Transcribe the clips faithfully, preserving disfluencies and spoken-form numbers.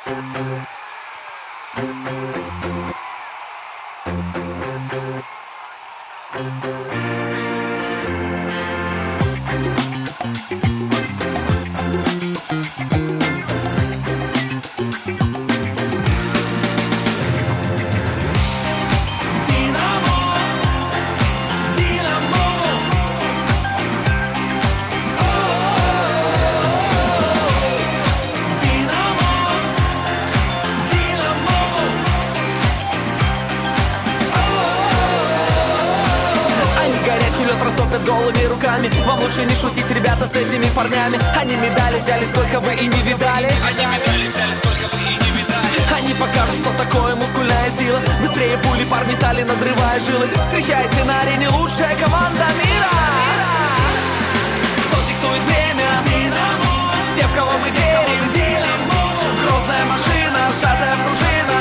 Растопят голыми руками. Вам лучше не шутить, ребята, с этими парнями. Они медали взяли, сколько вы и не видали. Они медали взяли, сколько вы и не видали. Они покажут, что такое мускульная сила. Быстрее пули парни стали, надрывая жилы. Встречайте на арене лучшая команда мира. Кто диктует время? Те, в кого мы верим. Грозная машина, сжатая пружина.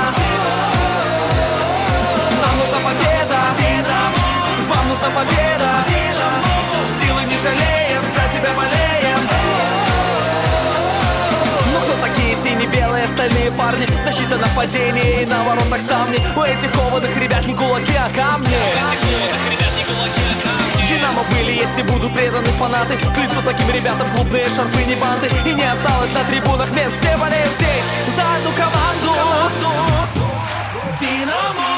Нам нужна победа. Вам нужна победа. Силы не жалеем, за тебя болеем. Ну кто такие сине-белые остальные парни? Защита, нападение и на воротах ставни. У этих кованых ребят не кулаки, а камни. Динамо были, есть и будут преданы фанаты. К лицу таким ребятам клубные шарфы, не банды. И не осталось на трибунах мест. Все болеют здесь за одну команду. Динамо.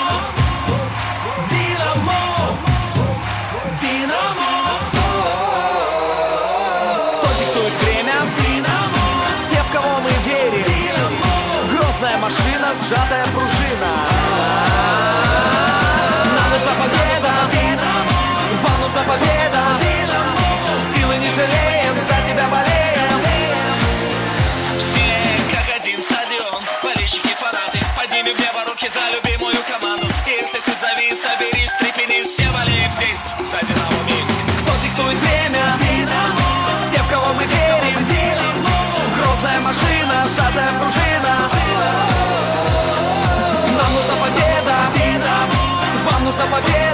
Грозная машина, сжатая пружина. Нам нужна победа. Вам нужна победа. Силы не жалеем, за тебя болеем. Все как один стадион, болельщики, фанаты. Поднимем в небо руки за любимую команду. Если ты завис, соберись, стрепенись. Все болеем здесь за Динамо Минск. Кто диктует время? Те, в кого мы верим. Грозная машина, сжатая пружина. Нам нужна победа. Вам нужна победа.